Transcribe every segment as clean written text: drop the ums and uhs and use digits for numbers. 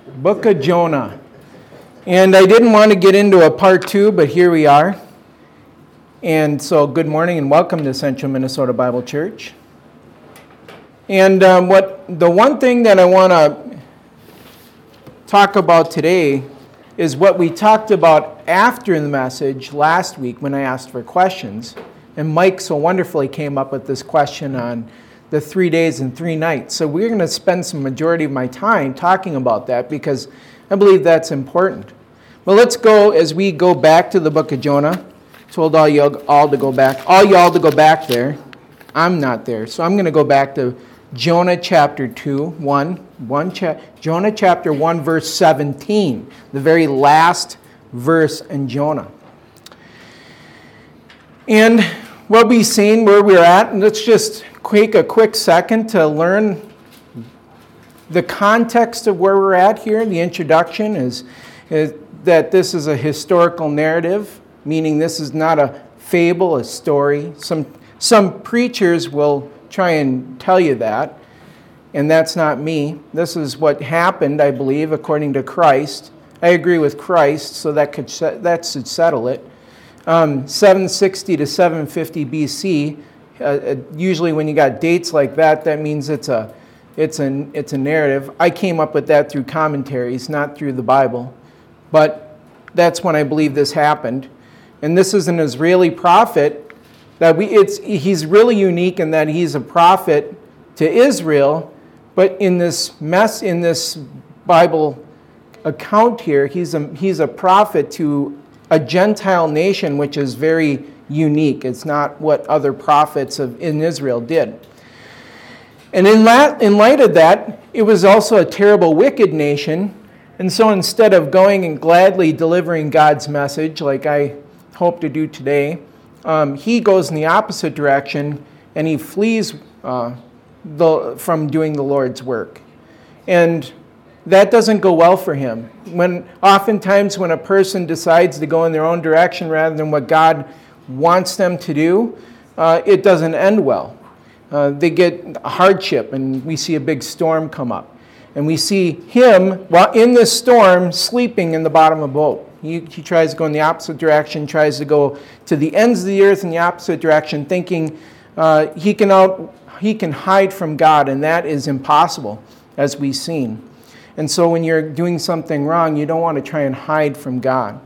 Book of Jonah. And I didn't want to get into a part 2, but here we are. And so good morning and welcome to Central Minnesota Bible Church. And the one thing that I want to talk about today is what we talked about after the message last week when I asked for questions. And Mike so wonderfully came up with this question on the 3 days and 3 nights. So we're going to spend some majority of my time talking about that because I believe that's important. Well, let's go as we go back to the book of Jonah. Told all y'all to go back there. I'm not there. So I'm going to go back to Jonah chapter 2, Jonah chapter 1, verse 17, the very last verse in Jonah. And we'll be seeing where we're at, and let's just take a quick second to learn the context of where we're at here. The introduction is that this is a historical narrative, meaning this is not a fable, a story. Some preachers will try and tell you that, and that's not me. This is what happened, I believe, according to Christ. I agree with Christ, so that should settle it. 760 to 750 BC. Usually, when you got dates like that, that means it's a narrative. I came up with that through commentaries, not through the Bible, but that's when I believe this happened. And this is an Israeli prophet he's really unique in that he's a prophet to Israel, but in this Bible account here, he's a prophet to a Gentile nation, which is very unique. It's not what other prophets in Israel did. And in light of that, it was also a terrible, wicked nation. And so instead of going and gladly delivering God's message, like I hope to do today, he goes in the opposite direction and he flees from doing the Lord's work. And that doesn't go well for him. Oftentimes when a person decides to go in their own direction rather than what God wants them to do, it doesn't end well. They get hardship, and we see a big storm come up. And we see him, while in this storm, sleeping in the bottom of a boat. He tries to go in the opposite direction, tries to go to the ends of the earth in the opposite direction, thinking he can hide from God, and that is impossible, as we've seen. And so when you're doing something wrong, you don't want to try and hide from God.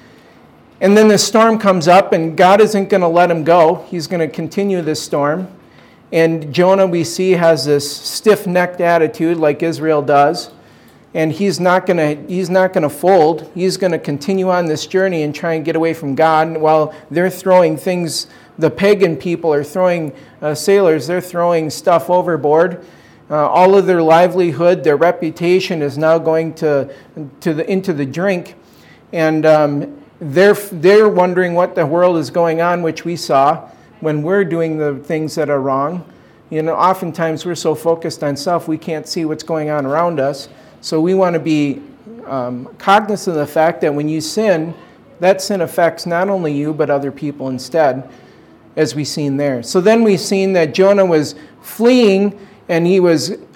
And then the storm comes up, and God isn't going to let him go. He's going to continue this storm. And Jonah, we see, has this stiff-necked attitude like Israel does. And he's not going to fold. He's going to continue on this journey and try and get away from God. While they're throwing things, the pagan people are throwing sailors, they're throwing stuff overboard. All of their livelihood, their reputation is now going into the drink. And they're wondering what the world is going on, which we saw when we're doing the things that are wrong. You know, oftentimes we're so focused on self, we can't see what's going on around us. So we want to be cognizant of the fact that when you sin, that sin affects not only you, but other people instead, as we've seen there. So then we've seen that Jonah was fleeing, and he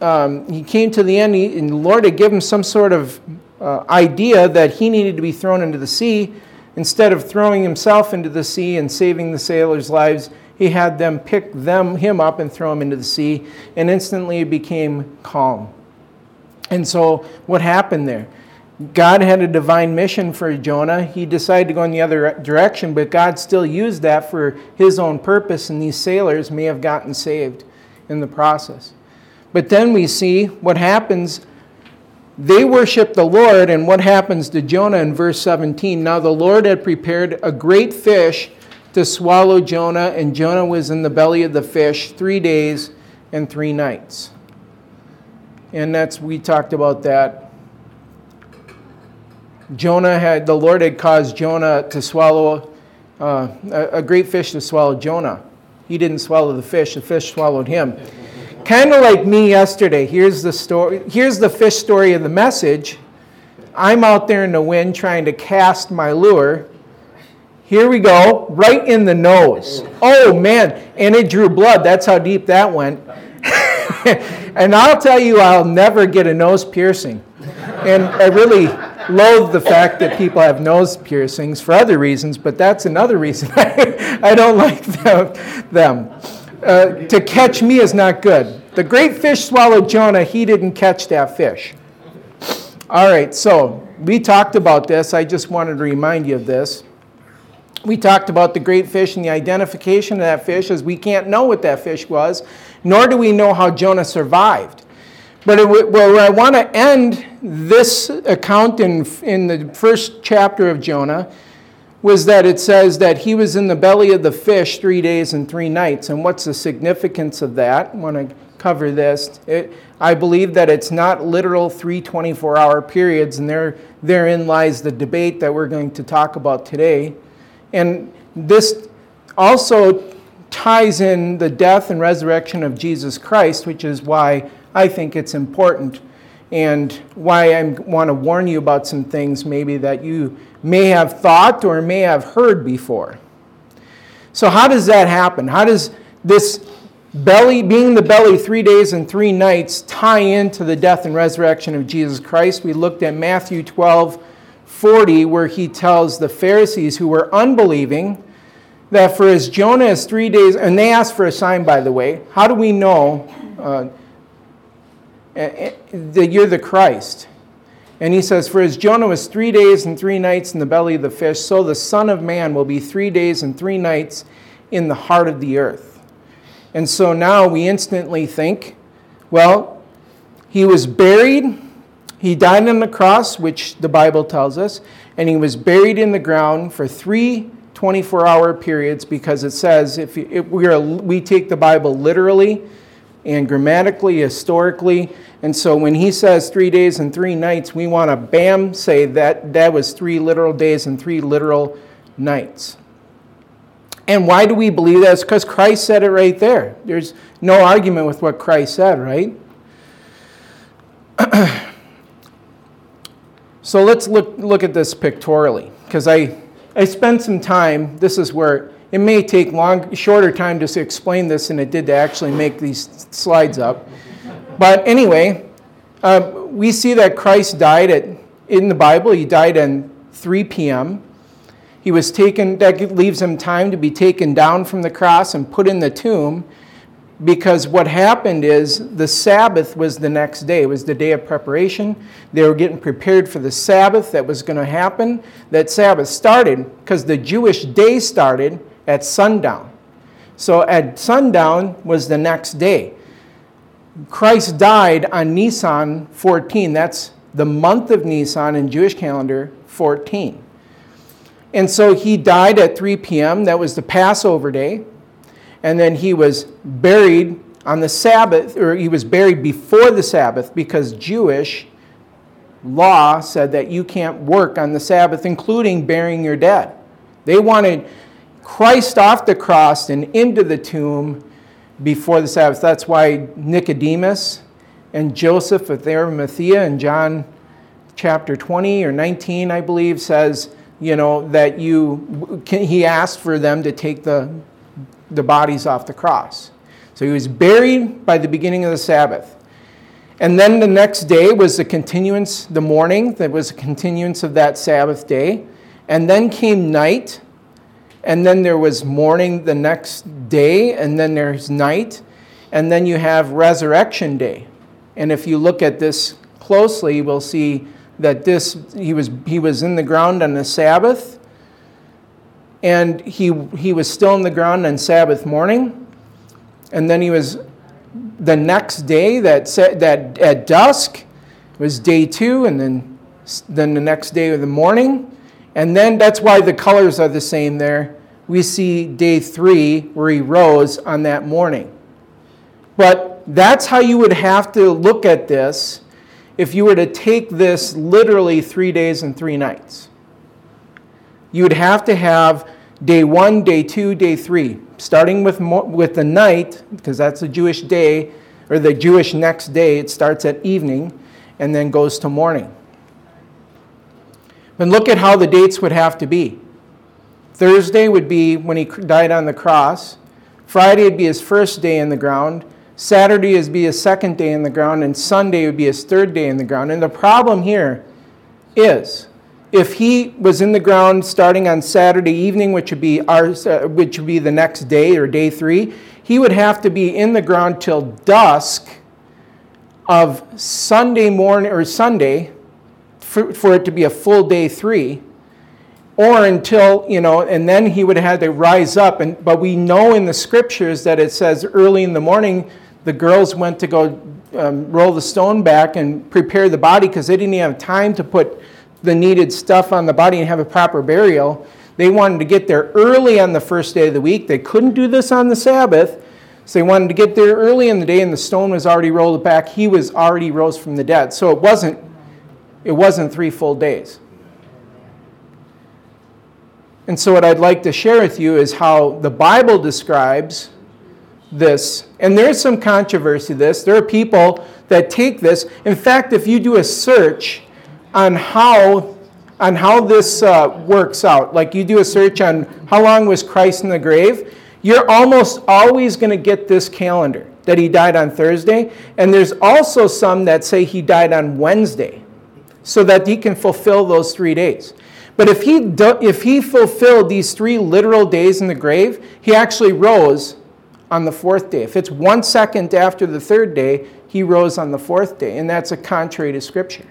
came to the end, and the Lord had given him some sort of idea that he needed to be thrown into the sea. Instead of throwing himself into the sea and saving the sailors' lives, he had them pick him up and throw him into the sea, and instantly it became calm. And so what happened there? God had a divine mission for Jonah. He decided to go in the other direction, but God still used that for his own purpose, and these sailors may have gotten saved in the process. But then we see what happens. They worship the Lord, and what happens to Jonah in verse 17? Now the Lord had prepared a great fish to swallow Jonah, and Jonah was in the belly of the fish 3 days and 3 nights. And we talked about that. The Lord had caused Jonah to swallow, a great fish to swallow Jonah. He didn't swallow the fish swallowed him. Kind of like me yesterday. Here's the story. Here's the fish story of the message. I'm out there in the wind trying to cast my lure. Here we go, right in the nose. Oh man, and it drew blood. That's how deep that went. And I'll tell you, I'll never get a nose piercing. And I really loathe the fact that people have nose piercings for other reasons, but that's another reason I don't like them. To catch me is not good. The great fish swallowed Jonah. He didn't catch that fish. All right, so we talked about this. I just wanted to remind you of this. We talked about the great fish and the identification of that fish, as we can't know what that fish was, nor do we know how Jonah survived. But where I want to end this account in the first chapter of Jonah was that it says that he was in the belly of the fish 3 days and 3 nights. And what's the significance of that? I want to cover this. I believe that it's not literal 3 24-hour periods, and therein lies the debate that we're going to talk about today. And this also ties in the death and resurrection of Jesus Christ, which is why I think it's important and why I want to warn you about some things maybe that you may have thought or may have heard before. So how does that happen? How does this being the belly 3 days and 3 nights tie into the death and resurrection of Jesus Christ? We looked at Matthew 12:40, where he tells the Pharisees who were unbelieving that for as Jonah is 3 days, and they asked for a sign, by the way. How do we know that you're the Christ? And he says, for as Jonah was 3 days and 3 nights in the belly of the fish, so the Son of Man will be 3 days and 3 nights in the heart of the earth. And so now we instantly think, well, he was buried, he died on the cross, which the Bible tells us, and he was buried in the ground for 3 24-hour periods, because it says if we take the Bible literally and grammatically, historically, and so when he says 3 days and 3 nights, we want to say that was 3 literal days and 3 literal nights. And why do we believe that? It's because Christ said it right there. There's no argument with what Christ said, right? So let's look at this pictorially, because I spent some time. This is where it may take shorter time to explain this than it did to actually make these slides up. But anyway, we see that Christ died in the Bible. He died at 3 p.m. He was taken. That leaves him time to be taken down from the cross and put in the tomb, because what happened is the Sabbath was the next day. It was the day of preparation. They were getting prepared for the Sabbath that was going to happen. That Sabbath started because the Jewish day started at sundown. So at sundown was the next day. Christ died on Nisan 14. That's the month of Nisan in Jewish calendar, 14. And so he died at 3 p.m. That was the Passover day. And then he was buried on the Sabbath, or he was buried before the Sabbath, because Jewish law said that you can't work on the Sabbath, including burying your dead. They wanted Christ off the cross and into the tomb before the Sabbath. That's why Nicodemus and Joseph of Arimathea in John chapter 20 or 19, I believe, says, that he asked for them to take the bodies off the cross. So he was buried by the beginning of the Sabbath. And then the next day was the morning, that was a continuance of that Sabbath day. And then came night, and then there was morning the next day, and then there's night, and then you have resurrection day. And if you look at this closely, we'll see that he was in the ground on the Sabbath, and he was still in the ground on Sabbath morning, and then he was the next day that at dusk was day 2, and then the next day of the morning, and then that's why the colors are the same there. We see day 3 where he rose on that morning. But that's how you would have to look at this if you were to take this literally 3 days and 3 nights. You would have to have day 1, day 2, day 3, starting with the night, because that's the Jewish day, or the Jewish next day. It starts at evening and then goes to morning. And look at how the dates would have to be. Thursday would be when he died on the cross. Friday would be his first day in the ground. Saturday would be his second day in the ground, and Sunday would be his third day in the ground. And the problem here is, if he was in the ground starting on Saturday evening, which would be the next day or day 3, he would have to be in the ground till dusk of Sunday morning or Sunday for it to be a full day 3, or until, and then he would have had to rise up. But we know in the scriptures that it says early in the morning the girls went to go roll the stone back and prepare the body because they didn't even have time to put the needed stuff on the body and have a proper burial. They wanted to get there early on the first day of the week. They couldn't do this on the Sabbath, so they wanted to get there early in the day, and the stone was already rolled back. He was already rose from the dead. So it wasn't 3 full days. And so what I'd like to share with you is how the Bible describes this. And there's some controversy to this. There are people that take this. In fact, if you do a search on how this works out, like you do a search on how long was Christ in the grave, you're almost always going to get this calendar, that he died on Thursday. And there's also some that say he died on Wednesday, so that he can fulfill those 3 days. But if he fulfilled these 3 literal days in the grave, he actually rose on the 4th day. If it's 1 second after the 3rd day, he rose on the 4th day, and that's a contrary to Scripture.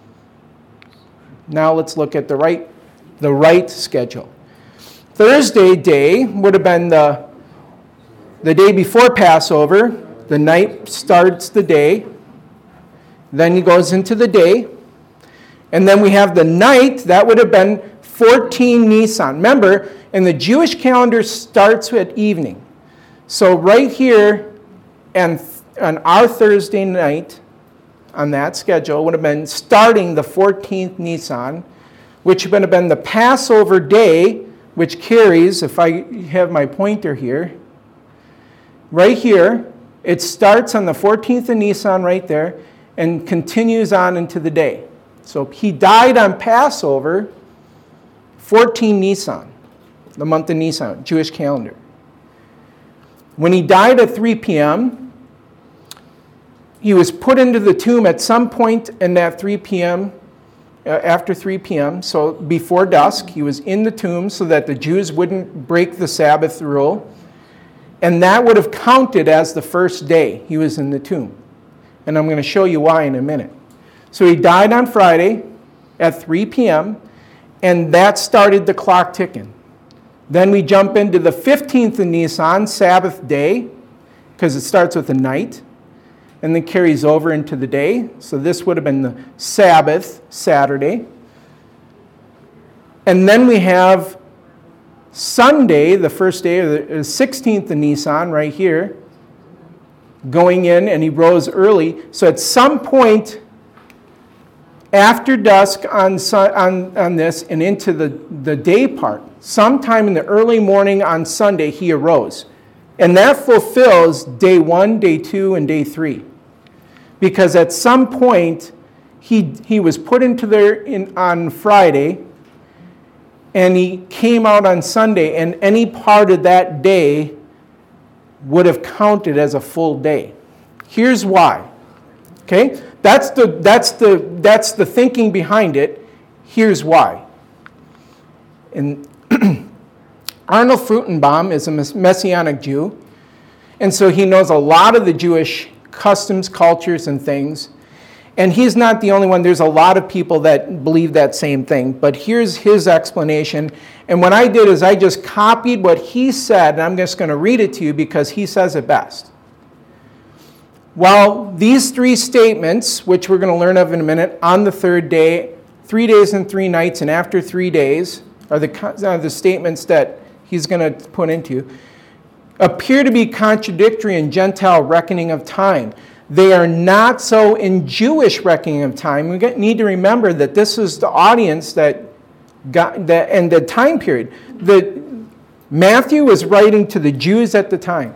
Now let's look at the right schedule. Thursday day would have been the day before Passover. The night starts the day. Then he goes into the day. And then we have the night. That would have been 14 Nisan. Remember, and the Jewish calendar starts at evening. So right here on our Thursday night, on that schedule, would have been starting the 14th Nisan, which would have been the Passover day, which carries, if I have my pointer here, right here, it starts on the 14th of Nisan right there and continues on into the day. So he died on Passover, 14 Nisan, the month of Nisan, Jewish calendar. When he died at 3 p.m., he was put into the tomb at some point in that 3 p.m., after 3 p.m., so before dusk. He was in the tomb so that the Jews wouldn't break the Sabbath rule. And that would have counted as the first day he was in the tomb. And I'm going to show you why in a minute. So he died on Friday at 3 p.m., and that started the clock ticking. Then we jump into the 15th of Nisan, Sabbath day, because it starts with the night, and then carries over into the day. So this would have been the Sabbath, Saturday. And then we have Sunday, the first day, of the 16th of Nisan, right here, going in, and he rose early. So at some point after dusk on this and into the day part, sometime in the early morning on Sunday, he arose. And that fulfills day 1, day 2, and day 3. Because at some point, he was put into there on Friday, and he came out on Sunday, and any part of that day would have counted as a full day. Here's why. Okay? That's the thinking behind it. Here's why. And Arnold Fruchtenbaum is a Messianic Jew, and so he knows a lot of the Jewish customs, cultures, and things. And he's not the only one. There's a lot of people that believe that same thing. But here's his explanation. And what I did is I just copied what he said, and I'm just going to read it to you because he says it best. Well, these 3 statements, which we're going to learn of in a minute, on the 3rd day, 3 days and 3 nights, and after 3 days, are the statements that he's going to put into, appear to be contradictory in Gentile reckoning of time. They are not so in Jewish reckoning of time. We need to remember that this is the audience that got that, and the time period. Matthew was writing to the Jews at the time.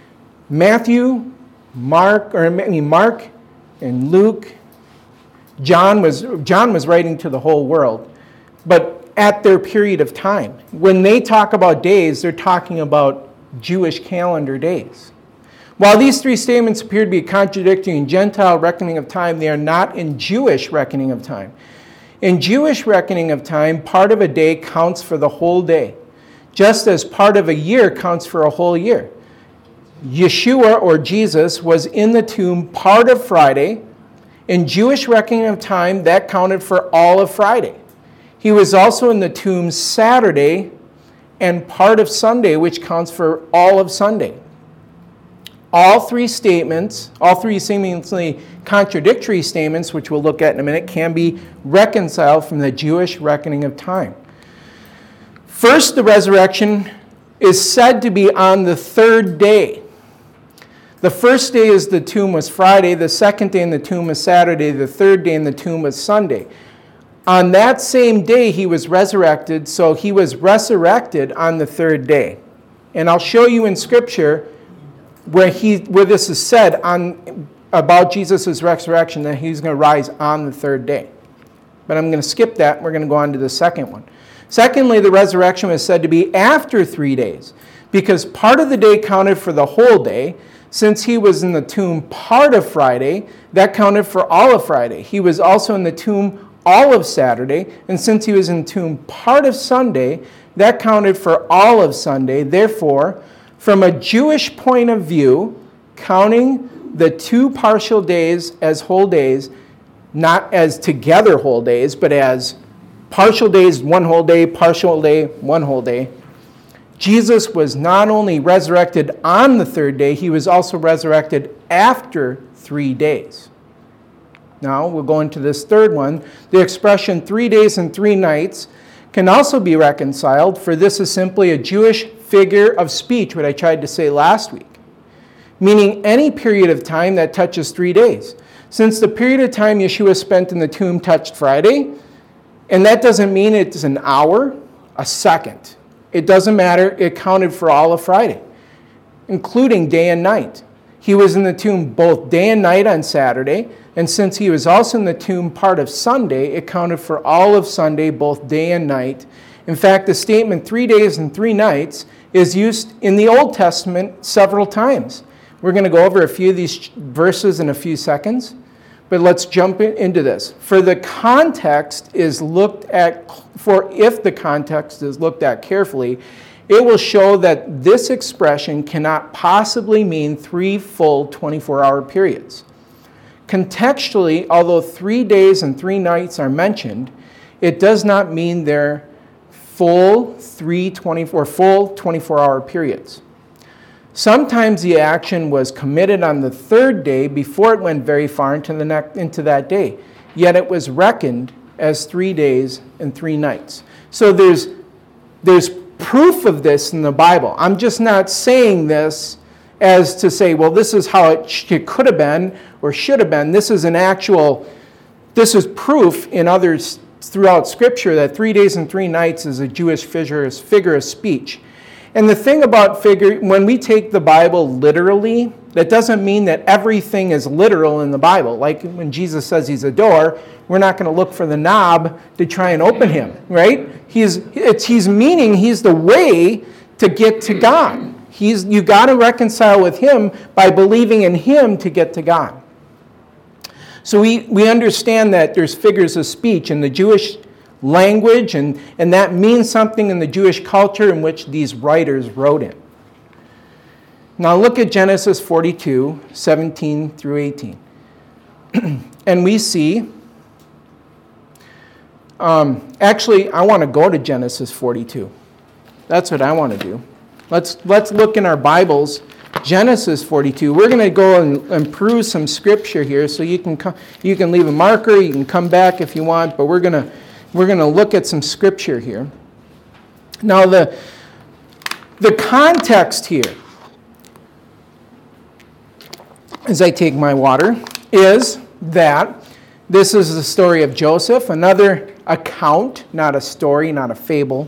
Mark and Luke, John was writing to the whole world, but at their period of time. When they talk about days, they're talking about Jewish calendar days. While these three statements appear to be contradictory in Gentile reckoning of time, they are not in Jewish reckoning of time. In Jewish reckoning of time, part of a day counts for the whole day, just as part of a year counts for a whole year. Yeshua, or Jesus, was in the tomb part of Friday. In Jewish reckoning of time, that counted for all of Friday. He was also in the tomb Saturday and part of Sunday, which counts for all of Sunday. All three seemingly contradictory statements, which we'll look at in a minute, can be reconciled from the Jewish reckoning of time. First, the resurrection is said to be on the third day. The first day is the tomb was Friday, the second day in the tomb was Saturday, the third day in the tomb was Sunday. On that same day he was resurrected, so he was resurrected on the third day. And I'll show you in Scripture where this is said about Jesus' resurrection, that he's going to rise on the third day. But I'm going to skip that, and we're going to go on to the second one. Secondly, the resurrection was said to be after 3 days, because part of the day counted for the whole day. Since he was in the tomb part of Friday, that counted for all of Friday. He was also in the tomb all of Saturday, and since he was in the tomb part of Sunday, that counted for all of Sunday. Therefore, from a Jewish point of view, counting the two partial days as whole days, not as together whole days, but as partial days, one whole day, partial day, one whole day, Jesus was not only resurrected on the third day, he was also resurrected after 3 days. Now, we'll go into this third one. The expression 3 days and 3 nights can also be reconciled, for this is simply a Jewish figure of speech, what I tried to say last week, meaning any period of time that touches 3 days. Since the period of time Yeshua spent in the tomb touched Friday, and that doesn't mean it's an hour, a second. It doesn't matter. It counted for all of Friday, including day and night. He was in the tomb both day and night on Saturday, and since he was also in the tomb part of Sunday, it counted for all of Sunday, both day and night. In fact, the statement 3 days and 3 nights is used in the Old Testament several times. We're going to go over a few of these verses in a few seconds, but let's jump into this. If the context is looked at carefully, it will show that this expression cannot possibly mean 3 full 24-hour periods. Contextually, although 3 days and 3 nights are mentioned, it does not mean they're full 24-hour periods. Sometimes the action was committed on the third day before it went very far into that day, yet it was reckoned as 3 days and 3 nights. So there's proof of this in the Bible. I'm just not saying this as to say, well, this is how it could have been or should have been. This is proof in others throughout Scripture that 3 days and 3 nights is a Jewish figure of speech. And the thing about when we take the Bible literally, that doesn't mean that everything is literal in the Bible. Like when Jesus says he's a door, we're not going to look for the knob to try and open him, right? He's meaning he's the way to get to God. You got to reconcile with him by believing in him to get to God. So we understand that there's figures of speech in the Jewish language, and that means something in the Jewish culture in which these writers wrote in. Now look at Genesis 42, 17 through 18. And we see, actually, I want to go to Genesis 42. That's what I want to do. Let's look in our Bibles, Genesis 42. We're going to go and peruse some scripture here, so you can leave a marker, you can come back if you want, but we're going to look at some scripture here. Now the context here, as I take my water, is that this is the story of Joseph, another account, not a story, not a fable.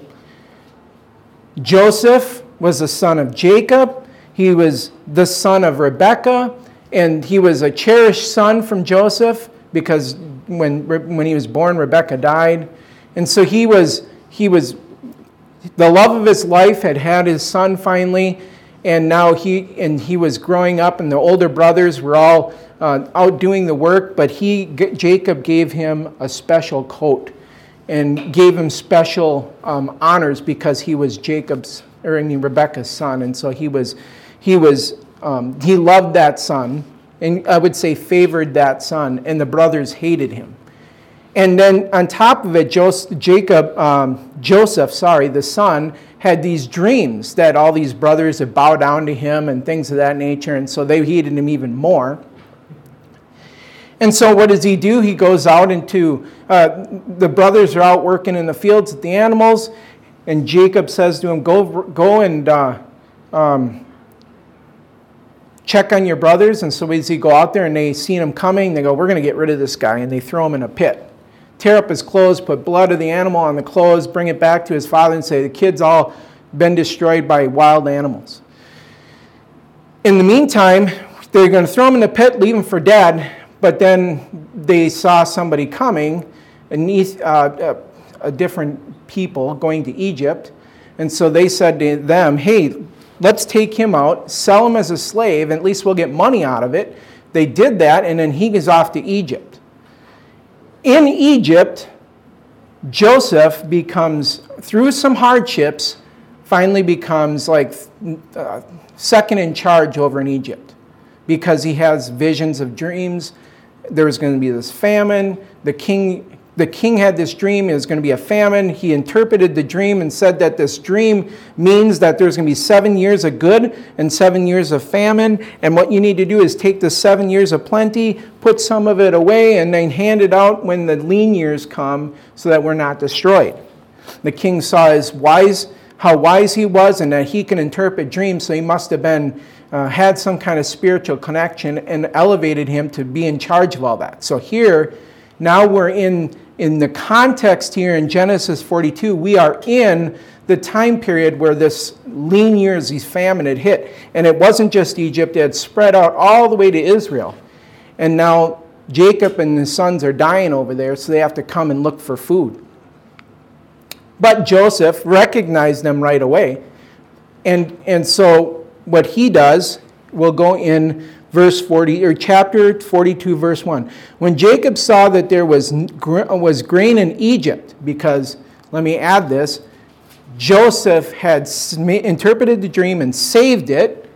Joseph was the son of Jacob. He was the son of Rebekah, and he was a cherished son from Joseph because when he was born, Rebekah died. And so the love of his life had his son finally, And now he was growing up, and the older brothers were all out doing the work, but Jacob gave him a special coat and gave him special honors because he was Rebekah's son, and so he loved that son, and I would say favored that son, and the brothers hated him. And then on top of it, Joseph, the son, had these dreams that all these brothers had bowed down to him and things of that nature, and so they hated him even more. And so what does he do? He goes out into, the brothers are out working in the fields with the animals, and Jacob says to him, go and check on your brothers. And so as he go out there and they see him coming, they go, we're going to get rid of this guy, and they throw him in a pit. Tear up his clothes, put blood of the animal on the clothes, bring it back to his father and say, the kid's all been destroyed by wild animals. In the meantime, they're going to throw him in the pit, leave him for dead, but then they saw somebody coming, a different people going to Egypt, and so they said to them, hey, let's take him out, sell him as a slave, and at least we'll get money out of it. They did that, and then he goes off to Egypt. In Egypt, Joseph becomes, through some hardships, finally becomes like second in charge over in Egypt because he has visions of dreams. There was going to be this famine. The king had this dream. It was going to be a famine. He interpreted the dream and said that this dream means that there's going to be 7 years of good and 7 years of famine. And what you need to do is take the 7 years of plenty, put some of it away, and then hand it out when the lean years come so that we're not destroyed. The king saw how wise he was and that he can interpret dreams, so he must have been had some kind of spiritual connection and elevated him to be in charge of all that. So here, now we're in the context here in Genesis 42, we are in the time period where this lean years, these famine had hit. And it wasn't just Egypt, it had spread out all the way to Israel. And now Jacob and his sons are dying over there, so they have to come and look for food. But Joseph recognized them right away. And so what he does, we'll go in verse 40, or chapter 42, verse 1. When Jacob saw that there was grain in Egypt, because, let me add this, Joseph had interpreted the dream and saved it,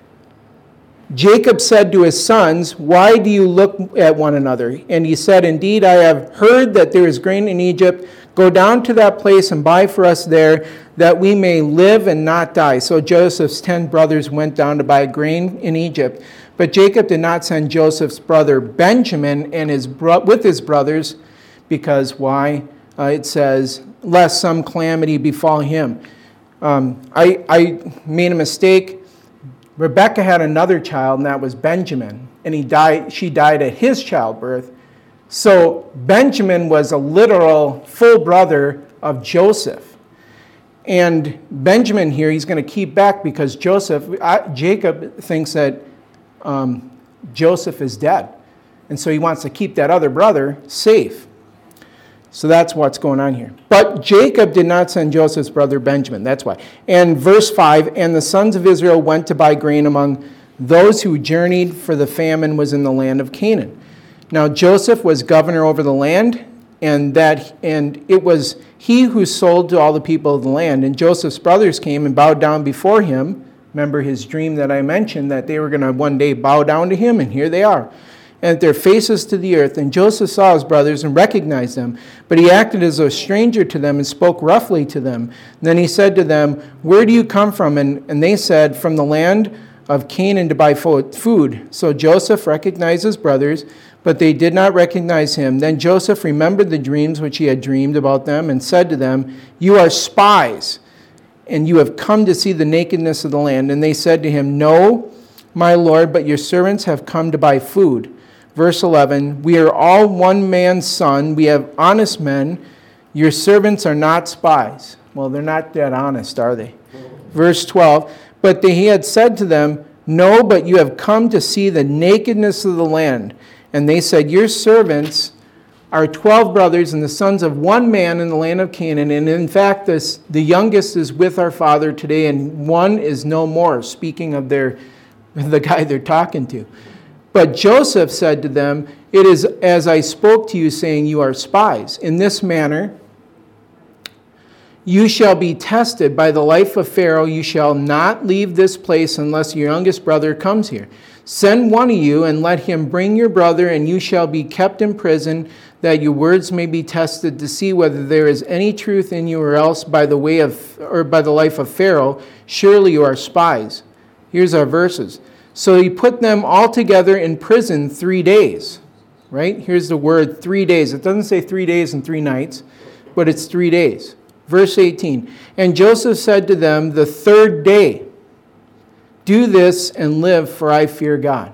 Jacob said to his sons, why do you look at one another? And he said, indeed, I have heard that there is grain in Egypt. Go down to that place and buy for us there, that we may live and not die. So Joseph's 10 brothers went down to buy grain in Egypt. But Jacob did not send Joseph's brother Benjamin and with his brothers, because why? It says, lest some calamity befall him. I made a mistake. Rebekah had another child, and that was Benjamin. And she died at his childbirth. So Benjamin was a literal full brother of Joseph. And Benjamin here, he's going to keep back because Jacob thinks that Joseph is dead. And so he wants to keep that other brother safe. So that's what's going on here. But Jacob did not send Joseph's brother Benjamin. That's why. And verse 5, and the sons of Israel went to buy grain among those who journeyed, for the famine was in the land of Canaan. Now Joseph was governor over the land, and it was he who sold to all the people of the land. And Joseph's brothers came and bowed down before him. Remember his dream that I mentioned, that they were going to one day bow down to him, and here they are. And their faces to the earth. And Joseph saw his brothers and recognized them. But he acted as a stranger to them and spoke roughly to them. And then he said to them, where do you come from? And they said, from the land of Canaan to buy food. So Joseph recognized his brothers, but they did not recognize him. Then Joseph remembered the dreams which he had dreamed about them and said to them, you are spies, and you have come to see the nakedness of the land. And they said to him, no, my lord, but your servants have come to buy food. Verse 11, we are all one man's son. We have honest men. Your servants are not spies. Well, they're not that honest, are they? Verse 12, but he had said to them, no, but you have come to see the nakedness of the land. And they said, your servants are 12 brothers and the sons of one man in the land of Canaan. And in fact, the youngest is with our father today, and one is no more," speaking of the guy they're talking to. "But Joseph said to them, 'It is as I spoke to you, saying, you are spies. In this manner you shall be tested by the life of Pharaoh. You shall not leave this place unless your youngest brother comes here. Send one of you and let him bring your brother, and you shall be kept in prison, that your words may be tested to see whether there is any truth in you, or else by the life of Pharaoh, surely you are spies.'" Here's our verses. "So he put them all together in prison 3 days." Right? Here's the word 3 days. It doesn't say 3 days and 3 nights, but it's 3 days. Verse 18, "And Joseph said to them the third day, 'Do this and live, for I fear God.'"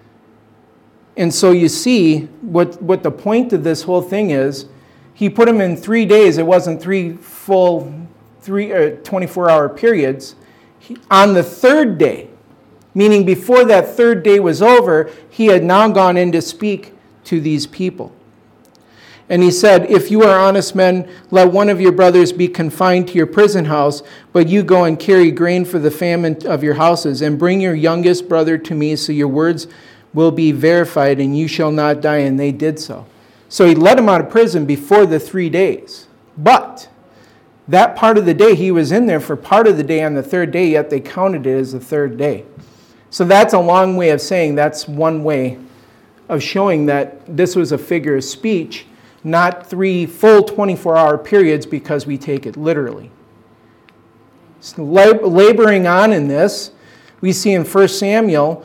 And so you see what the point of this whole thing is. He put them in 3 days. It wasn't 3 full 24-hour periods. On the third day, meaning before that third day was over, he had now gone in to speak to these people. And he said, "If you are honest men, let one of your brothers be confined to your prison house, but you go and carry grain for the famine of your houses, and bring your youngest brother to me, so your words will be verified, and you shall not die." And they did so. So he let him out of prison before the 3 days. But that part of the day, he was in there for part of the day on the third day, yet they counted it as the third day. So that's a long way of saying that's one way of showing that this was a figure of speech, not 3 full 24-hour periods, because we take it literally. So laboring on in this, we see in 1 Samuel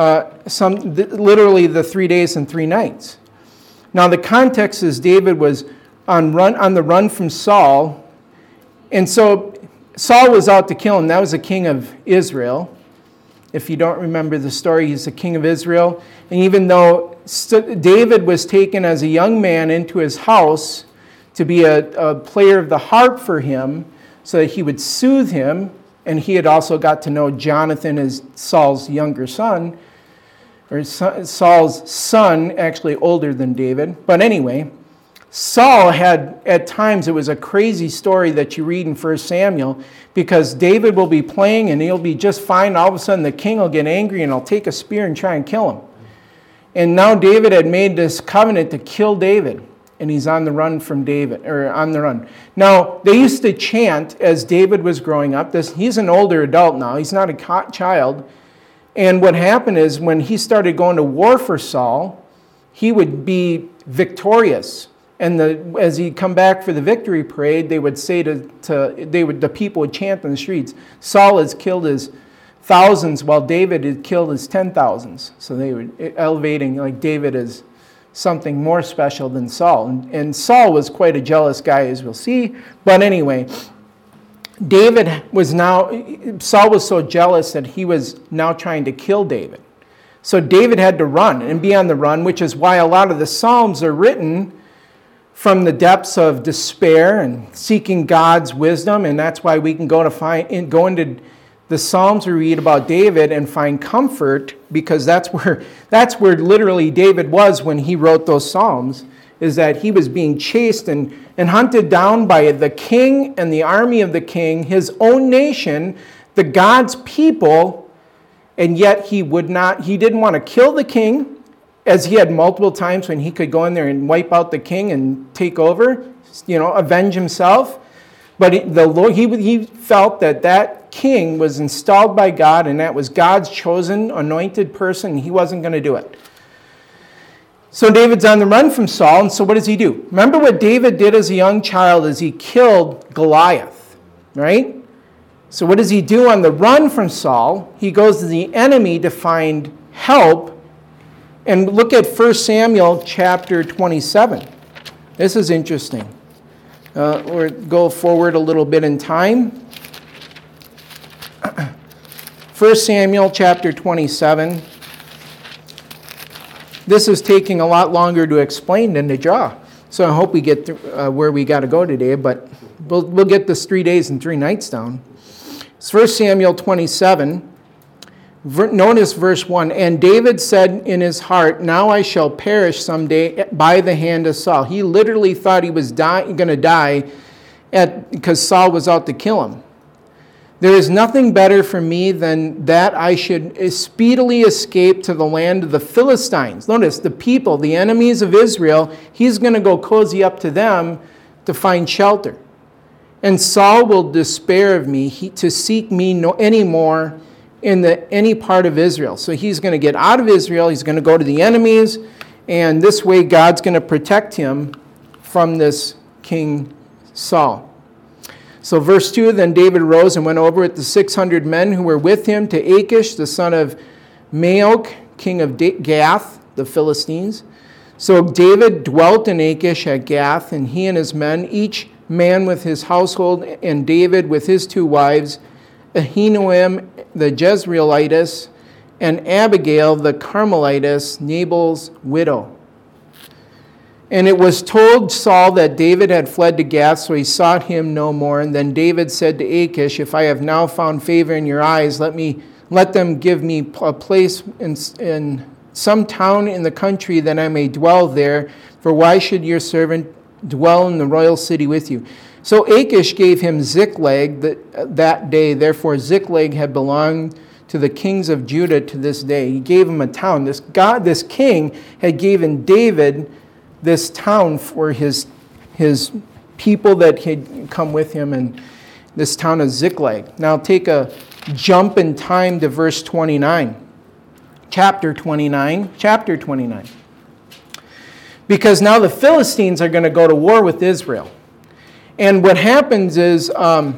literally the 3 days and 3 nights. Now the context is David was on the run from Saul, and so Saul was out to kill him. That was the king of Israel. If you don't remember the story, he's the king of Israel. And even though David was taken as a young man into his house to be a player of the harp for him so that he would soothe him, and he had also got to know Jonathan as Saul's younger son, or Saul's son, actually older than David. But anyway, Saul had, at times, it was a crazy story that you read in 1 Samuel, because David will be playing and he'll be just fine. All of a sudden the king will get angry and he'll take a spear and try and kill him. And now David had made this covenant to kill David, and he's on the run from David, or on the run. Now, they used to chant as David was growing up. He's an older adult now. He's not a child. And what happened is when he started going to war for Saul, he would be victorious. And as he'd come back for the victory parade, they would say the people would chant in the streets, "Saul has killed his thousands, while David had killed his 10,000s." So they were elevating like David as something more special than Saul. And Saul was quite a jealous guy, as we'll see. But anyway, Saul was so jealous that he was now trying to kill David. So David had to run and be on the run, which is why a lot of the Psalms are written from the depths of despair and seeking God's wisdom. And that's why we can go into the Psalms we read about David and find comfort, because that's where literally David was when he wrote those Psalms, is that he was being chased and hunted down by the king and the army of the king, his own nation, the God's people, and yet he didn't want to kill the king, as he had multiple times when he could go in there and wipe out the king and take over, avenge himself. But he felt that king was installed by God, and that was God's chosen, anointed person, and he wasn't going to do it. So David's on the run from Saul, and so what does he do? Remember what David did as a young child is he killed Goliath, right? So what does he do on the run from Saul? He goes to the enemy to find help. And look at 1 Samuel chapter 27. This is interesting. We'll go forward a little bit in time. 1 Samuel chapter 27. This is taking a lot longer to explain than to draw. So I hope we get through, where we got to go today, but we'll get this 3 days and 3 nights down. It's 1 Samuel 27, Notice verse 1. And David said in his heart, now I shall perish someday by the hand of Saul. He literally thought he was going to die because Saul was out to kill him. There is nothing better for me than that I should speedily escape to the land of the Philistines. Notice, the people, the enemies of Israel, he's going to go cozy up to them to find shelter. And Saul will despair of me to seek me no anymore in any part of Israel. So he's going to get out of Israel, he's going to go to the enemies, and this way God's going to protect him from this King Saul. So verse 2, then David arose and went over with the 600 men who were with him to Achish, the son of Maoch, king of Gath, the Philistines. So David dwelt in Achish at Gath, and he and his men, each man with his household, and David with his 2 wives, Ahinoam the Jezreelitess, and Abigail the Carmelitess, Nabal's widow. And it was told Saul that David had fled to Gath, so he sought him no more. And then David said to Achish, if I have now found favor in your eyes, let them give me a place in some town in the country that I may dwell there. For why should your servant dwell in the royal city with you? So Achish gave him Ziklag that day. Therefore Ziklag had belonged to the kings of Judah to this day. He gave him a town. This king had given David this town for his people that had come with him, and this town of Ziklag. Now take a jump in time to verse 29. Chapter 29. Because now the Philistines are going to go to war with Israel. And what happens is,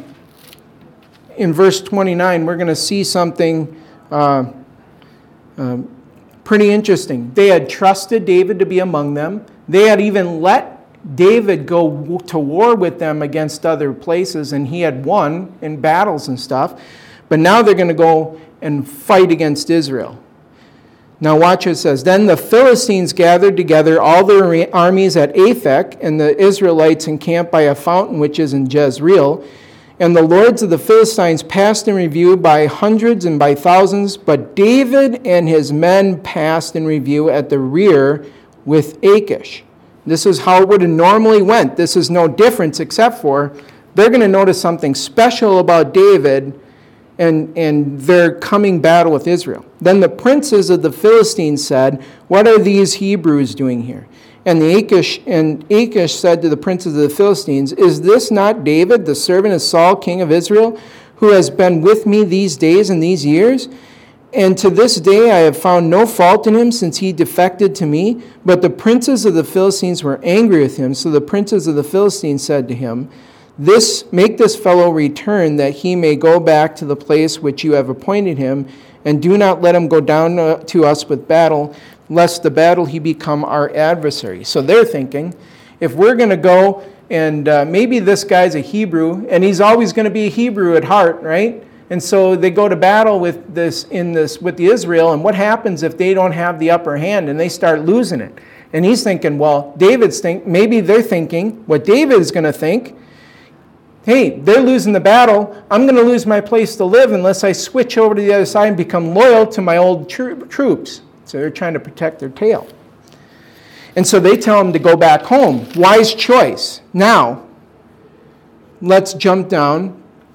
in verse 29, we're going to see something pretty interesting. They had trusted David to be among them. They had even let David go to war with them against other places, and he had won in battles and stuff. But now they're going to go and fight against Israel. Now watch what it says. Then the Philistines gathered together all their armies at Aphek, and the Israelites encamped by a fountain which is in Jezreel. And the lords of the Philistines passed in review by hundreds and by thousands, but David and his men passed in review at the rear with Achish. This is how it would have normally went. This is no difference except for they're going to notice something special about David and their coming battle with Israel. Then the princes of the Philistines said, what are these Hebrews doing here? And Achish said to the princes of the Philistines, is this not David, the servant of Saul, king of Israel, who has been with me these days and these years? And to this day I have found no fault in him, since he defected to me. But the princes of the Philistines were angry with him. So the princes of the Philistines said to him, make this fellow return, that he may go back to the place which you have appointed him, and do not let him go down to us with battle, lest the battle he become our adversary. So they're thinking, if we're going to go, and maybe this guy's a Hebrew, and he's always going to be a Hebrew at heart, right? And so they go to battle with the Israel, and what happens if they don't have the upper hand and they start losing it? And he's thinking, well, maybe they're thinking what David is going to think. Hey, they're losing the battle. I'm going to lose my place to live unless I switch over to the other side and become loyal to my old troops. So they're trying to protect their tail. And so they tell him to go back home. Wise choice. Now, let's jump down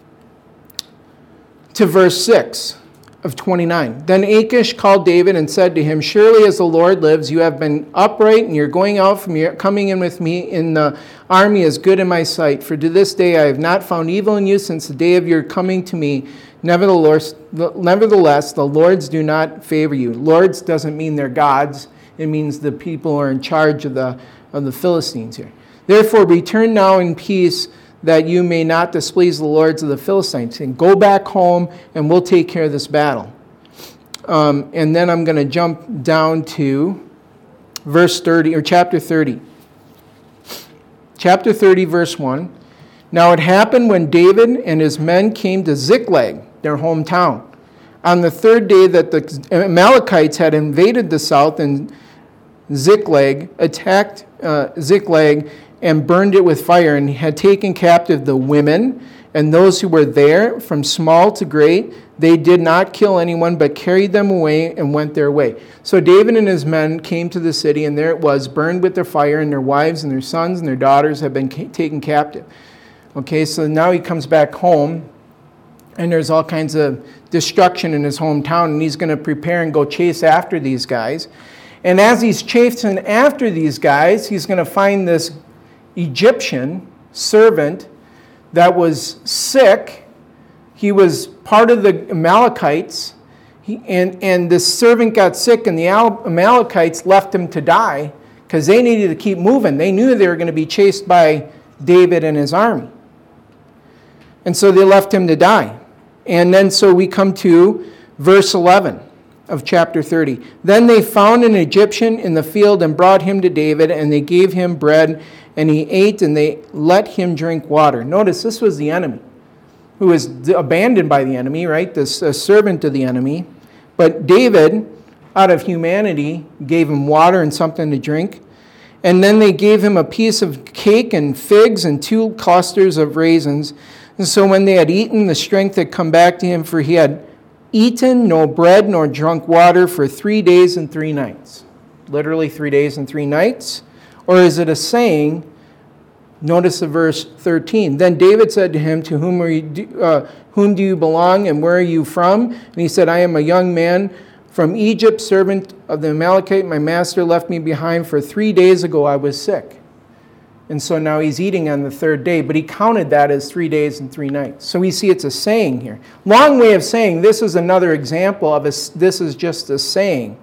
to verse 6 of 29. Then Achish called David and said to him, surely as the Lord lives, you have been upright, and you're going out from here, coming in with me in the army is good in my sight. For to this day I have not found evil in you since the day of your coming to me. Nevertheless, the lords do not favor you. Lords doesn't mean they're gods. It means the people who are in charge of the Philistines here. Therefore, return now in peace, that you may not displease the lords of the Philistines. And go back home, and we'll take care of this battle. And then I'm going to jump down to verse 30, or chapter 30. Chapter 30, verse 1. Now it happened when David and his men came to Ziklag, their hometown, on the third day that the Amalekites had invaded the south, and Ziklag attacked Ziklag and burned it with fire, and had taken captive the women and those who were there, from small to great. They did not kill anyone, but carried them away and went their way. So David and his men came to the city, and there it was, burned with their fire, and their wives and their sons and their daughters had been taken captive. Okay, so now he comes back home, and there's all kinds of destruction in his hometown, and he's going to prepare and go chase after these guys. And as he's chasing after these guys, he's going to find this Egyptian servant that was sick. He was part of the Amalekites, and this servant got sick, and the Amalekites left him to die because they needed to keep moving. They knew they were going to be chased by David and his army. And so they left him to die. And then so we come to verse 11 of chapter 30. Then they found an Egyptian in the field and brought him to David, and they gave him bread, and he ate, and they let him drink water. Notice this was the enemy, who was abandoned by the enemy, right? This servant of the enemy. But David, out of humanity, gave him water and something to drink. And then they gave him a piece of cake and figs and 2 clusters of raisins. And so when they had eaten, the strength had come back to him, for he had eaten no bread nor drunk water for 3 days and 3 nights. Literally 3 days and 3 nights. Or is it a saying? Notice the verse 13. Then David said to him, to whom do you belong, and where are you from? And he said, I am a young man from Egypt, servant of the Amalekite. My master left me behind, for 3 days ago I was sick. And so now he's eating on the 3rd day, but he counted that as 3 days and 3 nights. So we see it's a saying here. Long way of saying this is another example of this is just a saying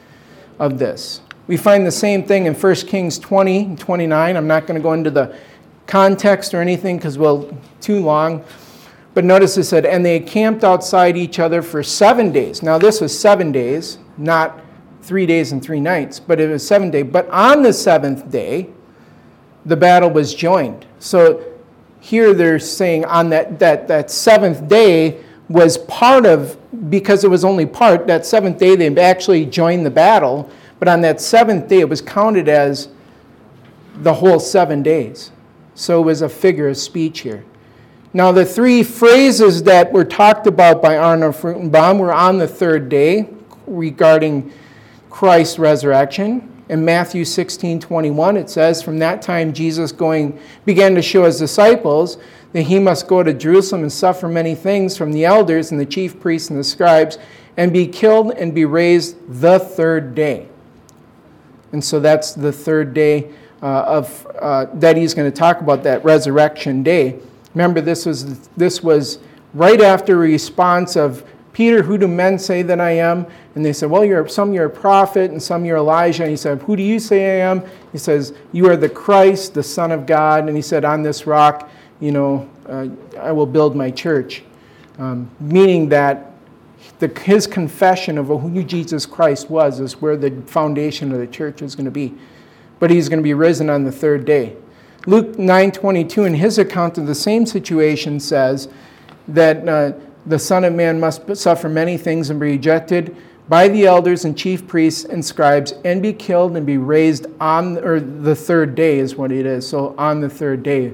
of this. We find the same thing in 1 Kings 20 and 29. I'm not going to go into the context or anything because, well, too long. But notice it said, and they camped outside each other for 7 days. Now this was 7 days, not 3 days and 3 nights, but it was 7 days. But on the 7th day, the battle was joined. So here they're saying on that 7th day was part of, because it was only part, that 7th day they actually joined the battle. But on that 7th day, it was counted as the whole 7 days. So it was a figure of speech here. Now, the 3 phrases that were talked about by Arnold Fruchtenbaum were on the 3rd day regarding Christ's resurrection. In Matthew 16:21, it says, from that time Jesus began to show his disciples that he must go to Jerusalem and suffer many things from the elders and the chief priests and the scribes, and be killed and be raised the 3rd day. And so that's the 3rd day that he's going to talk about, that resurrection day. Remember, this was right after a response of, Peter, who do men say that I am? And they said, well, some you're a prophet, and some you're Elijah. And he said, who do you say I am? He says, you are the Christ, the Son of God. And he said, on this rock, I will build my church. Meaning that his confession of who Jesus Christ was is where the foundation of the church is going to be. But he's going to be risen on the 3rd day. Luke 9:22, in his account of the same situation, says that the Son of Man must suffer many things and be rejected by the elders and chief priests and scribes, and be killed and be raised on the 3rd day is what it is. So on the 3rd day.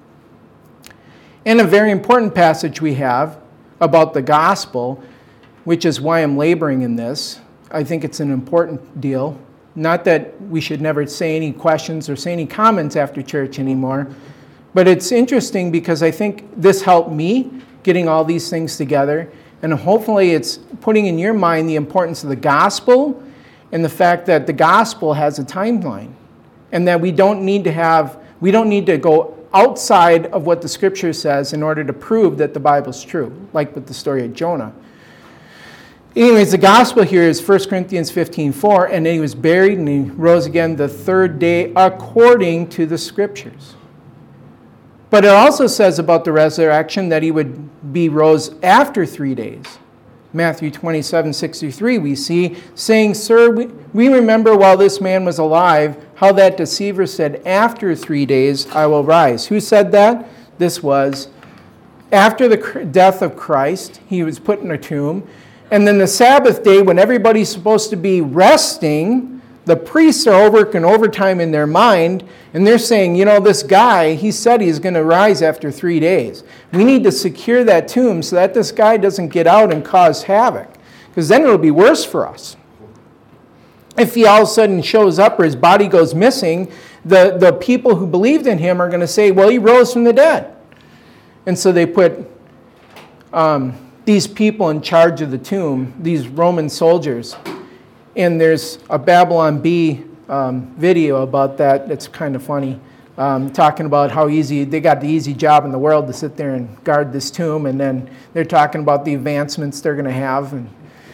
And a very important passage we have about the gospel, which is why I'm laboring in this. I think it's an important deal. Not that we should never say any questions or say any comments after church anymore, but it's interesting because I think this helped me getting all these things together, and hopefully it's putting in your mind the importance of the gospel and the fact that the gospel has a timeline, and that we don't need to go outside of what the scripture says in order to prove that the Bible's true, like with the story of Jonah. Anyways, the gospel here is 1 Corinthians 15:4, and then he was buried and he rose again the 3rd day according to the scriptures. But it also says about the resurrection that he would be rose after 3 days. Matthew 27:63 we see, saying, Sir, we remember while this man was alive, how that deceiver said, after 3 days I will rise. Who said that? This was after the death of Christ. He was put in a tomb. And then the Sabbath day, when everybody's supposed to be resting, the priests are working overtime in their mind, and they're saying, this guy, he said he's going to rise after 3 days. We need to secure that tomb so that this guy doesn't get out and cause havoc, because then it'll be worse for us. If he all of a sudden shows up or his body goes missing, the people who believed in him are going to say, well, he rose from the dead. And so they put these people in charge of the tomb, these Roman soldiers. And there's a Babylon Bee video about that that's kind of funny, talking about how easy, they got the easy job in the world to sit there and guard this tomb, and then they're talking about the advancements they're going to have, and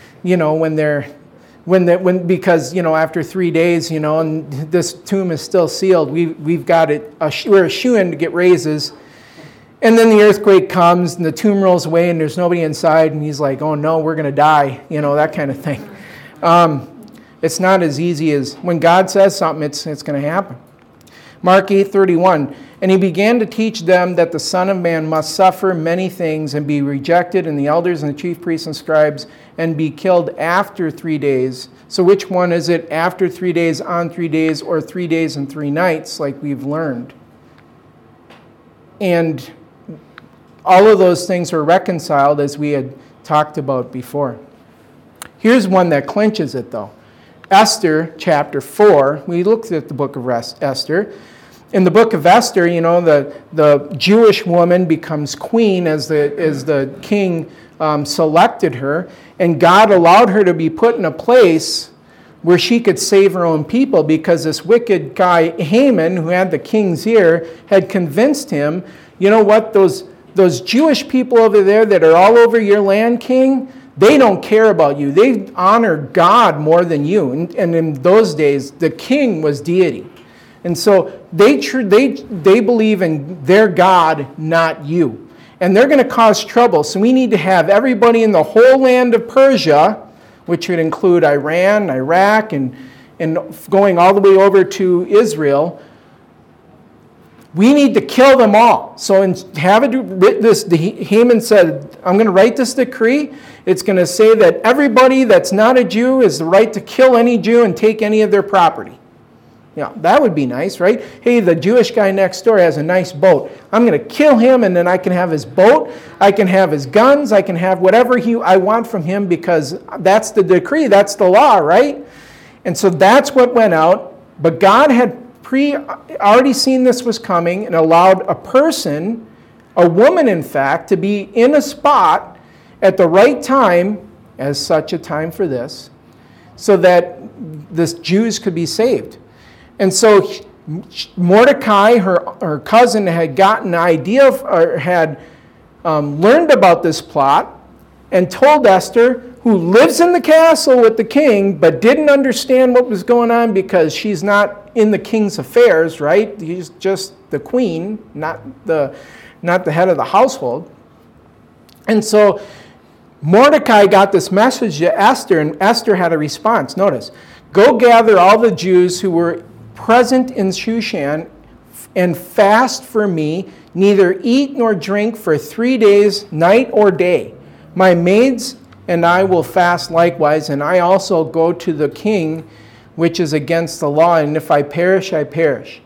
because after 3 days, and this tomb is still sealed, we've got it, we're a shoo-in to get raises. And then the earthquake comes and the tomb rolls away and there's nobody inside, and he's like, oh no, we're going to die, that kind of thing. It's not as easy as when God says something, it's going to happen. Mark 8:31, and he began to teach them that the Son of Man must suffer many things and be rejected, and the elders and the chief priests and scribes, and be killed after 3 days. So which one is it, after 3 days, on 3 days, or 3 days and 3 nights, like we've learned? And all of those things were reconciled as we had talked about before. Here's one that clinches it, though. Esther, chapter 4. We looked at the book of Esther. In the book of Esther, the Jewish woman becomes queen as the king selected her, and God allowed her to be put in a place where she could save her own people, because this wicked guy, Haman, who had the king's ear, had convinced him, those Jewish people over there that are all over your land, king, they don't care about you. They honor God more than you. And in those days, the king was deity. And so they believe in their God, not you. And they're going to cause trouble. So we need to have everybody in the whole land of Persia, which would include Iran, Iraq, and going all the way over to Israel. We need to kill them all. So Haman said, I'm going to write this decree. It's going to say that everybody that's not a Jew has the right to kill any Jew and take any of their property. That would be nice, right? Hey, the Jewish guy next door has a nice boat. I'm going to kill him, and then I can have his boat. I can have his guns. I can have whatever I want from him, because that's the decree. That's the law, right? And so that's what went out. But God had already seen this was coming and allowed a person, a woman in fact, to be in a spot at the right time, as such a time for this, so that the Jews could be saved. And so Mordecai, her cousin, had gotten an idea or had learned about this plot and told Esther, who lives in the castle with the king, but didn't understand what was going on because she's not in the king's affairs, right? He's just the queen, not the head of the household. And so Mordecai got this message to Esther, and Esther had a response. Notice, go gather all the Jews who were present in Shushan and fast for me, neither eat nor drink for 3 days, night or day. My maids and I will fast likewise, and I also go to the king, which is against the law, and if I perish, I perish.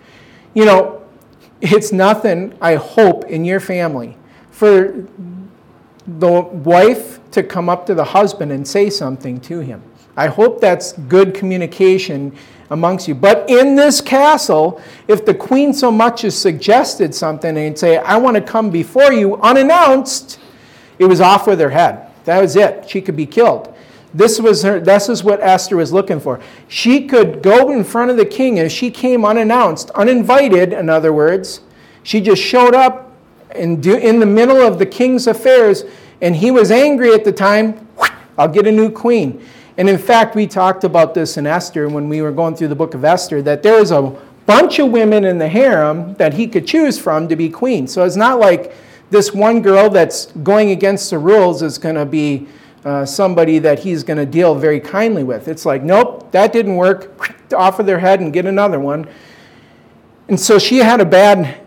It's nothing, I hope, in your family for the wife to come up to the husband and say something to him. I hope that's good communication amongst you. But in this castle, if the queen so much as suggested something and say, I want to come before you unannounced, it was off with her head. That was it. She could be killed. This is what Esther was looking for. She could go in front of the king, and if she came unannounced, uninvited, in other words, she just showed up in the middle of the king's affairs, and he was angry at the time, I'll get a new queen. And in fact, we talked about this in Esther when we were going through the book of Esther, that there was a bunch of women in the harem that he could choose from to be queen. So it's not like this one girl that's going against the rules is going to be somebody that he's going to deal very kindly with. It's like, nope, that didn't work. Off of their head and get another one. And so she had a bad.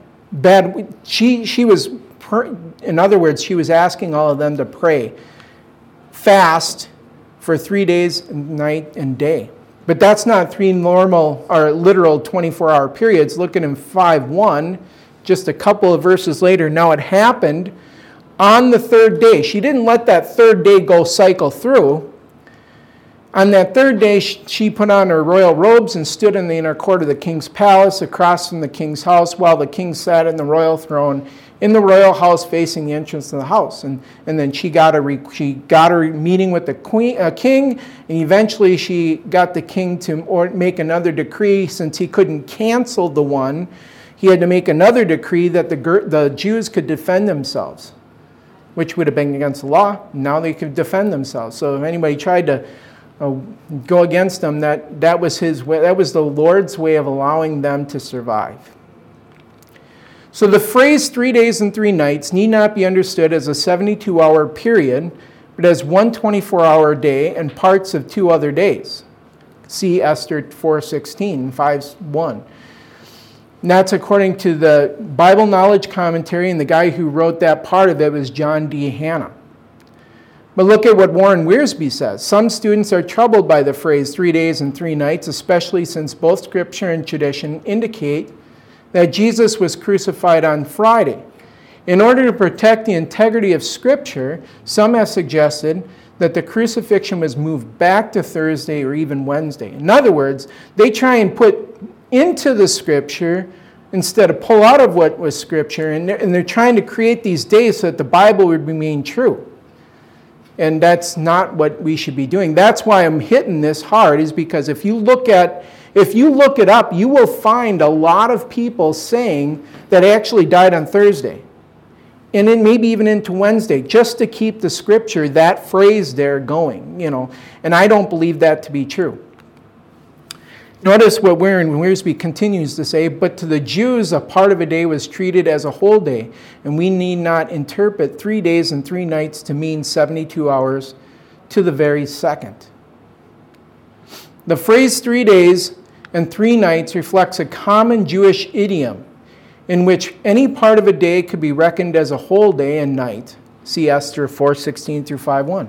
She was, in other words, she was asking all of them to pray, fast for 3 days, night and day. But that's not 3 normal or literal 24-hour periods. Look at in 5:1, just a couple of verses later. Now it happened on the 3rd day. She didn't let that 3rd day go cycle through. On that 3rd day, she put on her royal robes and stood in the inner court of the king's palace across from the king's house, while the king sat in the royal throne in the royal house facing the entrance of the house. And then she got her meeting with the king, and eventually she got the king to make another decree. Since he couldn't cancel the one, he had to make another decree that the Jews could defend themselves, which would have been against the law. Now they could defend themselves. So if anybody tried to go against them, that was his way. That was the Lord's way of allowing them to survive. So the phrase 3 days and 3 nights need not be understood as a 72-hour period, but as one 24-hour day and parts of 2 other days. See Esther 4:16, 5:1. And that's according to the Bible Knowledge Commentary, and the guy who wrote that part of it was John D. Hanna. But look at what Warren Wiersbe says. Some students are troubled by the phrase 3 days and 3 nights, especially since both Scripture and tradition indicate that Jesus was crucified on Friday. In order to protect the integrity of Scripture, some have suggested that the crucifixion was moved back to Thursday or even Wednesday. In other words, they try and put into the Scripture instead of pull out of what was Scripture, and they're trying to create these days so that the Bible would remain true. And that's not what we should be doing. That's why I'm hitting this hard, is because if you look it up, you will find a lot of people saying that actually died on Thursday. And then maybe even into Wednesday, just to keep the Scripture, that phrase there going, And I don't believe that to be true. Notice what Warren Wiersbe continues to say, but to the Jews, a part of a day was treated as a whole day, and we need not interpret 3 days and 3 nights to mean 72 hours to the very second. The phrase 3 days and 3 nights reflects a common Jewish idiom in which any part of a day could be reckoned as a whole day and night. See Esther 4:16 through 5:1.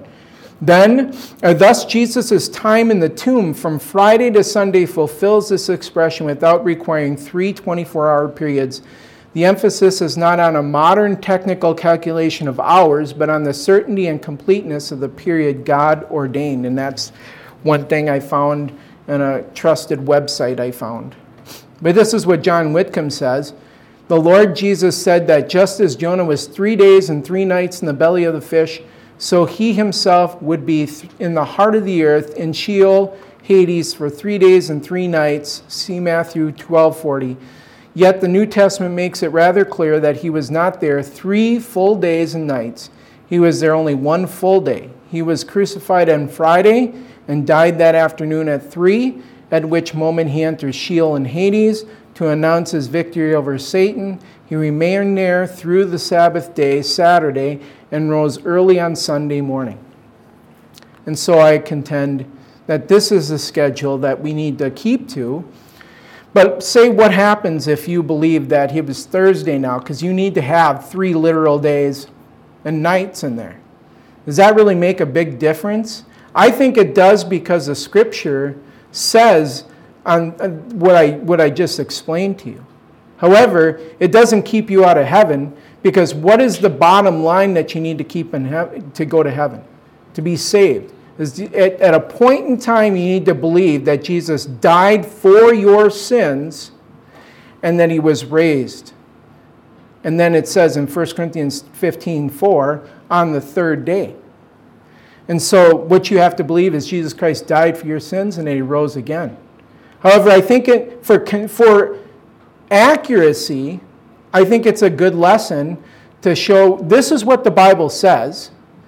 Thus Jesus' time in the tomb from Friday to Sunday fulfills this expression without requiring 3 24-hour periods. The emphasis is not on a modern technical calculation of hours, but on the certainty and completeness of the period God ordained. And that's one thing I found in a trusted website I found. But this is what John Whitcomb says. The Lord Jesus said that just as Jonah was 3 days and 3 nights in the belly of the fish, so he himself would be in the heart of the earth, in Sheol, Hades, for 3 days and 3 nights. See Matthew 12:40. Yet the New Testament makes it rather clear that he was not there 3 full days and nights. He was there only 1 full day. He was crucified on Friday and died that afternoon at 3, at which moment he enters Sheol and Hades to announce his victory over Satan. He remained there through the Sabbath day, Saturday, and rose early on Sunday morning. And so I contend that this is the schedule that we need to keep to. But say what happens if you believe that it was Thursday now, because you need to have 3 literal days and nights in there. Does that really make a big difference? I think it does, because the Scripture says on what I just explained to you. However, it doesn't keep you out of heaven, because what is the bottom line that you need to keep in to go to heaven, to be saved? At a point in time, you need to believe that Jesus died for your sins and that he was raised. And then it says in 1 Corinthians 15:4, on the 3rd day. And so what you have to believe is Jesus Christ died for your sins and that he rose again. However, I think for accuracy, I think it's a good lesson to show this is what the Bible says,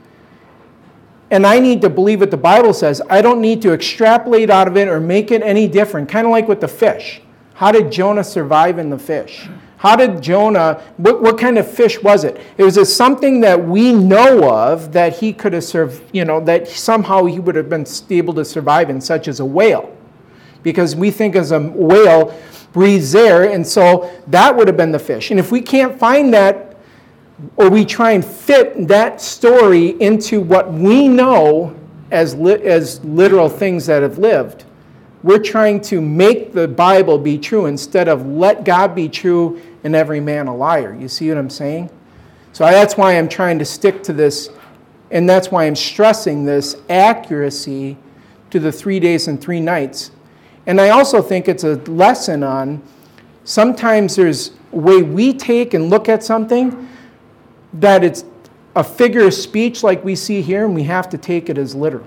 and I need to believe what the Bible says. I don't need to extrapolate out of it or make it any different, kind of like with the fish. How did Jonah survive in the fish? How did Jonah, what kind of fish was it? It was something that we know of that he could have that somehow he would have been able to survive in, such as a whale. Because we think as a whale breathes air, and so that would have been the fish. And if we can't find that, or we try and fit that story into what we know as literal things that have lived, we're trying to make the Bible be true instead of let God be true and every man a liar. You see what I'm saying? So that's why I'm trying to stick to this, and that's why I'm stressing this accuracy to the 3 days and 3 nights. And I also think it's a lesson on sometimes there's a way we take and look at something that it's a figure of speech like we see here, and we have to take it as literal.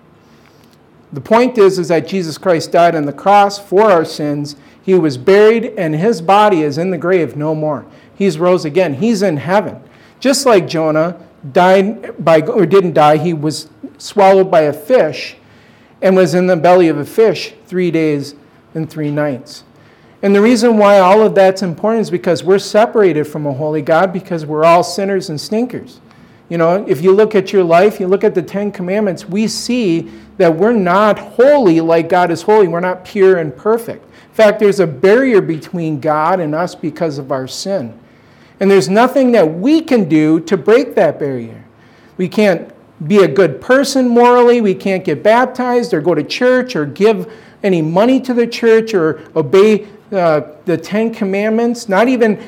The point is that Jesus Christ died on the cross for our sins. He was buried, and his body is in the grave no more. He's rose again. He's in heaven. Just like Jonah didn't die, he was swallowed by a fish and was in the belly of a fish 3 days and 3 nights. And the reason why all of that's important is because we're separated from a holy God, because we're all sinners and stinkers. You know, if you look at your life, you look at the 10 Commandments, we see that we're not holy like God is holy. We're not pure and perfect. In fact, there's a barrier between God and us because of our sin. And there's nothing that we can do to break that barrier. We can't be a good person morally. We can't get baptized or go to church or give any money to the church or obey the 10 Commandments. Not even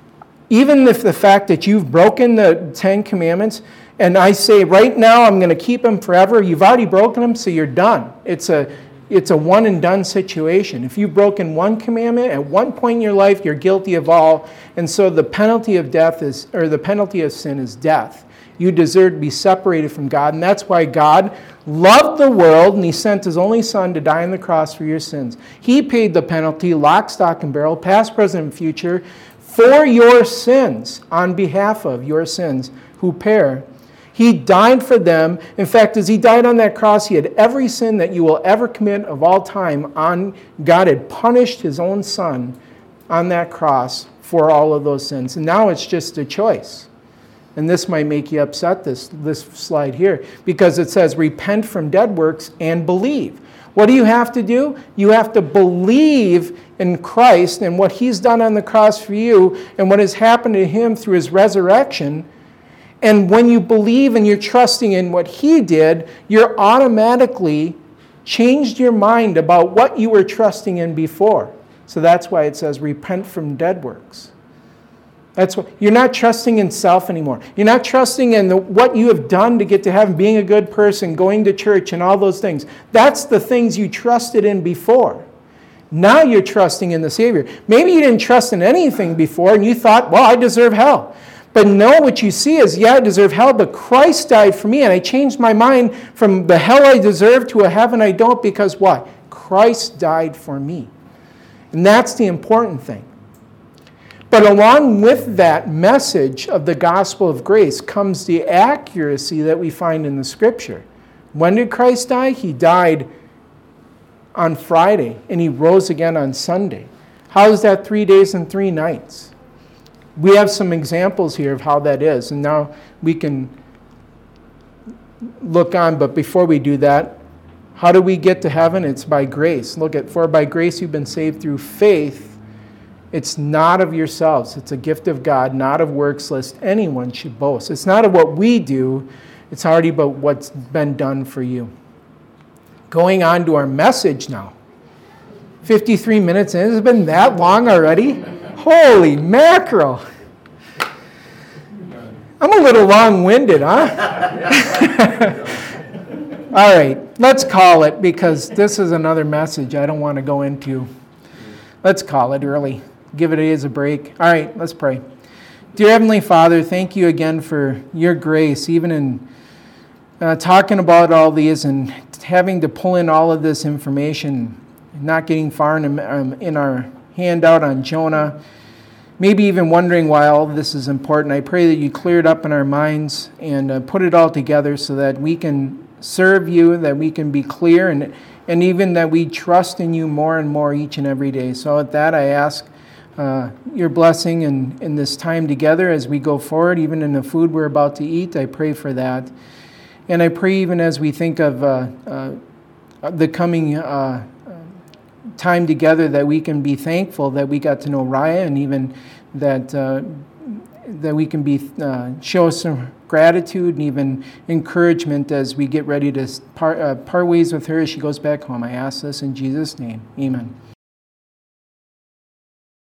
if the fact that you've broken the 10 Commandments, and I say right now I'm going to keep them forever, you've already broken them, so you're done. It's a one and done situation. If you've broken one commandment at one point in your life, you're guilty of all, and so the penalty of the penalty of sin is death. You deserve to be separated from God, and that's why God loved the world, and he sent his only Son to die on the cross for your sins. He paid the penalty, lock, stock, and barrel, past, present, and future, for your sins, on behalf of your sins who perish. He died for them. In fact, as he died on that cross, he had every sin that you will ever commit of all time. God had punished his own Son on that cross for all of those sins. And now it's just a choice. And this might make you upset, this slide here, because it says repent from dead works and believe. What do you have to do? You have to believe in Christ and what he's done on the cross for you and what has happened to him through his resurrection. And when you believe and you're trusting in what he did, you're automatically changed your mind about what you were trusting in before. So that's why it says repent from dead works. That's what, you're not trusting in self anymore. You're not trusting in what you have done to get to heaven, being a good person, going to church, and all those things. That's the things you trusted in before. Now you're trusting in the Savior. Maybe you didn't trust in anything before, and you thought, well, I deserve hell. But no, what you see is, yeah, I deserve hell, but Christ died for me, and I changed my mind from the hell I deserve to a heaven I don't, because what? Christ died for me. And that's the important thing. But along with that message of the gospel of grace comes the accuracy that we find in the Scripture. When did Christ die? He died on Friday, and he rose again on Sunday. How is that 3 days and 3 nights? We have some examples here of how that is, and now we can look on. But before we do that, how do we get to heaven? It's by grace. Look at, for by grace you've been saved through faith. It's not of yourselves. It's a gift of God, not of works, lest anyone should boast. It's not of what we do. It's already about what's been done for you. Going on to our message now. 53 minutes in. Has it been that long already? Holy mackerel. I'm a little long-winded, huh? All right, let's call it, because this is another message I don't want to go into. Let's call it early. Give it as a break. All right, let's pray. Dear Heavenly Father, thank you again for your grace, even in talking about all these and having to pull in all of this information, not getting far in our handout on Jonah, maybe even wondering why all of this is important. I pray that you clear it up in our minds and put it all together so that we can serve you, that we can be clear, and even that we trust in you more and more each and every day. So at that, I ask your blessing in this time together as we go forward, even in the food we're about to eat. I pray for that. And I pray even as we think of the coming time together that we can be thankful that we got to know Raya, and even that that we can show some gratitude and even encouragement as we get ready to part ways with her as she goes back home. I ask this in Jesus' name. Amen.